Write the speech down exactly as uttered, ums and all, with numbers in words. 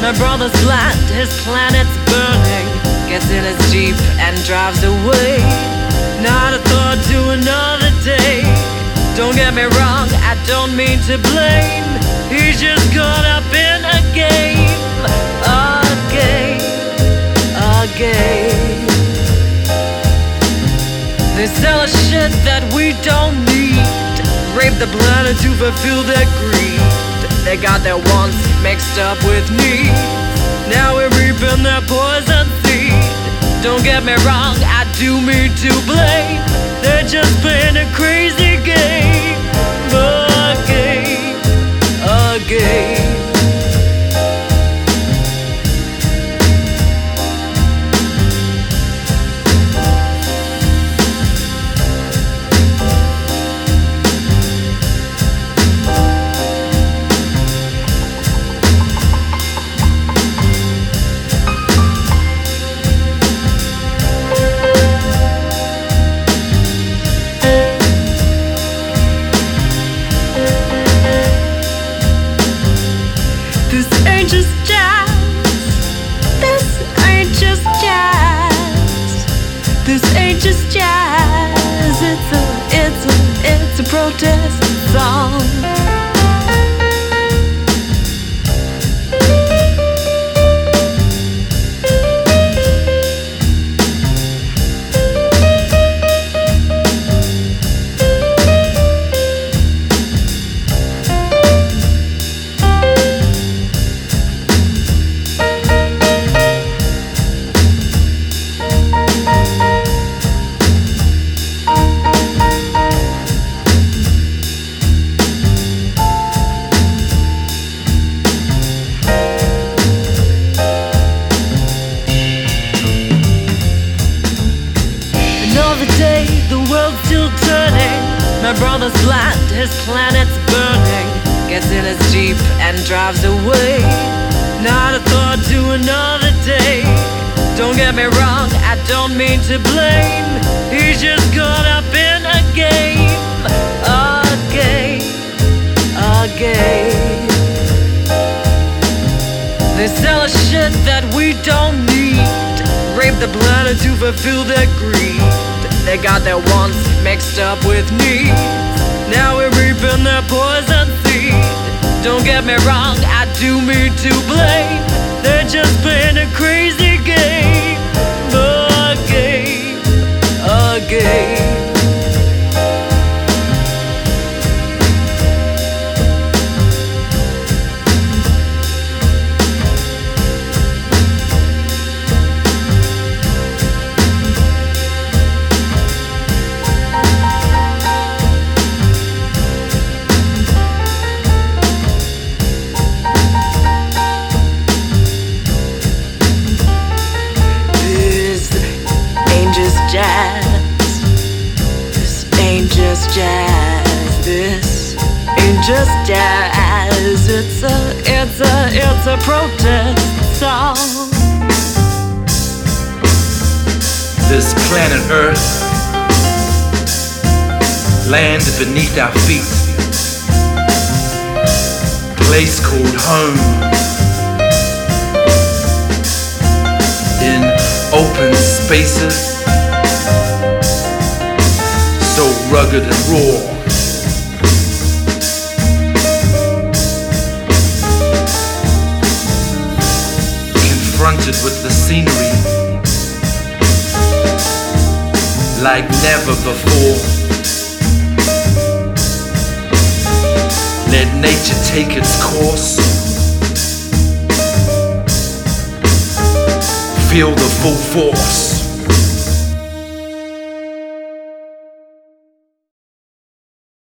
My brother's land, his planet's burning. Gets in his Jeep and drives away. Not a thought to another day. Don't get me wrong, I don't mean to blame. He's just caught up in a game. A game, a game. They sell us shit that we don't need. Rape the planet to fulfill their greed. They got their wants mixed up with needs. Now we're reaping their poison seed. Don't get me wrong, I do mean to blame. They're just playing a crazy game. A game, a game. This ain't just jazz, it's a, it's a, it's a protest song. My brother's land, his planet's burning. Gets in his Jeep and drives away. Not a thought to another day. Don't get me wrong, I don't mean to blame. He's just caught up in a game. A game, a game. They sell us shit that we don't need. Rape the planet to fulfill their greed. They got their wants mixed up with needs. Now we're reaping their poison seed. Don't get me wrong, I do mean to blame. They're just playing a crazy game. A game, a game. Jazz. This ain't just jazz. This ain't just jazz. It's a, it's a, it's a protest song. This planet Earth, land beneath our feet, place called home, in open spaces, so rugged and raw. Confronted with the scenery like never before. Let nature take its course. Feel the full force.